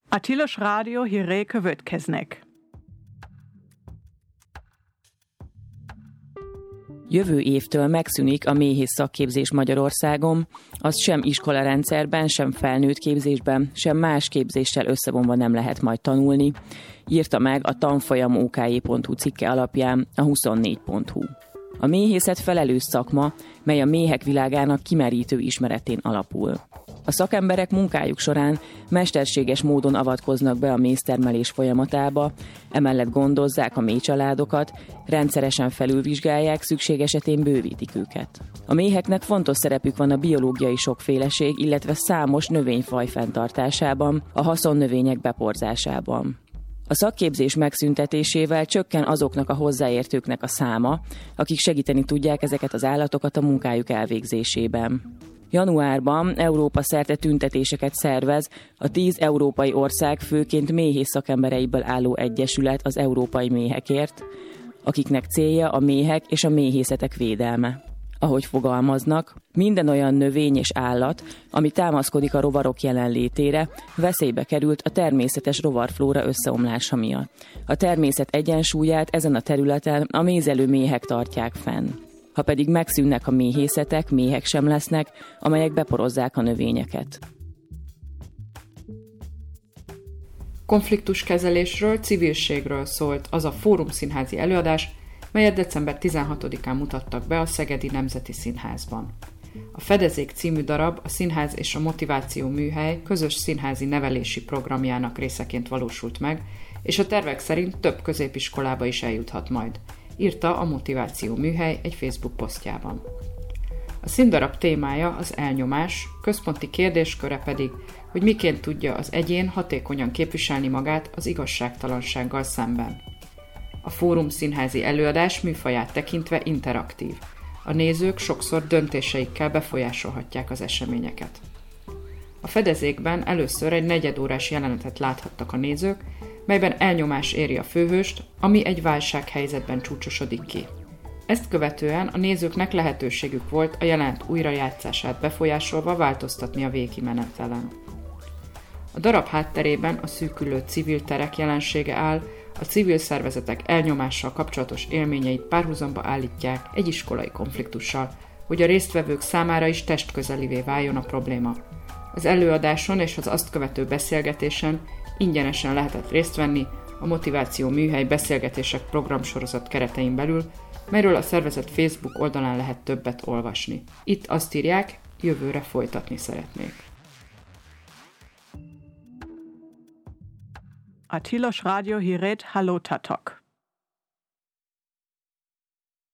A Tilos Rádió hírei következnek. Jövő évtől megszűnik a méhész szakképzés Magyarországon, azt sem iskolarendszerben, sem felnőtt képzésben, sem más képzéssel összevonva nem lehet majd tanulni, írta meg a tanfolyam OK.hu cikke alapján a 24.hu. A méhészet felelős szakma, mely a méhek világának kimerítő ismeretén alapul. A szakemberek munkájuk során mesterséges módon avatkoznak be a méztermelés folyamatába, emellett gondozzák a méhcsaládokat, rendszeresen felülvizsgálják, szükség esetén bővítik őket. A méheknek fontos szerepük van a biológiai sokféleség, illetve számos növényfaj fenntartásában, a haszonnövények beporzásában. A szakképzés megszüntetésével csökken azoknak a hozzáértőknek a száma, akik segíteni tudják ezeket az állatokat a munkájuk elvégzésében. Januárban Európa szerte tüntetéseket szervez a 10 európai ország főként méhész szakembereiből álló egyesület az európai méhekért, akiknek célja a méhek és a méhészetek védelme. Ahogy fogalmaznak, minden olyan növény és állat, ami támaszkodik a rovarok jelenlétére, veszélybe került a természetes rovarflóra összeomlása miatt. A természet egyensúlyát ezen a területen a mézelő méhek tartják fenn. Ha pedig megszűnnek a méhészetek, méhek sem lesznek, amelyek beporozzák a növényeket. Konfliktuskezelésről, civilségről szólt az a Fórum színházi előadás, melyet december 16-án mutattak be a Szegedi Nemzeti Színházban. A Fedezék című darab a Színház és a Motiváció Műhely közös színházi nevelési programjának részeként valósult meg, és a tervek szerint több középiskolába is eljuthat majd, írta a Motiváció Műhely egy Facebook posztjában. A színdarab témája az elnyomás, központi kérdésköre pedig, hogy miként tudja az egyén hatékonyan képviselni magát az igazságtalansággal szemben. A Fórum színházi előadás műfaját tekintve interaktív. A nézők sokszor döntéseikkel befolyásolhatják az eseményeket. A Fedezékben először egy negyedórás jelenetet láthattak a nézők, melyben elnyomás éri a főhőst, ami egy válsághelyzetben csúcsosodik ki. Ezt követően a nézőknek lehetőségük volt a jelenet újrajátszását befolyásolva változtatni a végkimenetelen. A darab hátterében a szűkülő civil terek jelensége áll, a civil szervezetek elnyomással kapcsolatos élményeit párhuzamba állítják egy iskolai konfliktussal, hogy a résztvevők számára is testközelivé váljon a probléma. Az előadáson és az azt követő beszélgetésen ingyenesen lehetett részt venni a Motiváció Műhely beszélgetések programsorozat keretein belül, melyről a szervezet Facebook oldalán lehet többet olvasni. Itt azt írják, jövőre folytatni szeretnék. A Tilos Rádió hírét hallottátok.